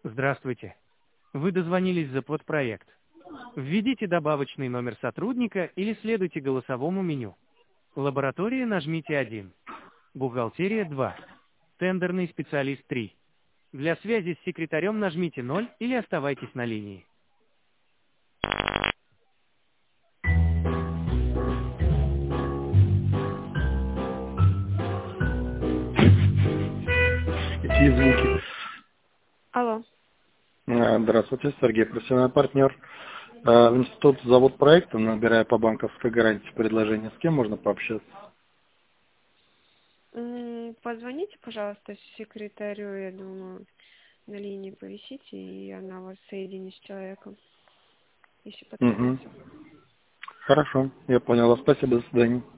Здравствуйте. Вы дозвонились за подпроект. Введите добавочный номер сотрудника или следуйте голосовому меню. Лаборатория нажмите 1. Бухгалтерия 2. Тендерный специалист 3. Для связи с секретарем нажмите 0 или оставайтесь на линии. Какие звуки? Алло. Здравствуйте, Сергей, профессиональный партнер. В институт завод проекта, набирая по банковской гарантии предложение, с кем можно пообщаться? Позвоните, пожалуйста, секретарю, я думаю, на линии повисите, и она вас соединит с человеком, если Угу. потребуется. Хорошо, я понял. Спасибо, до свидания.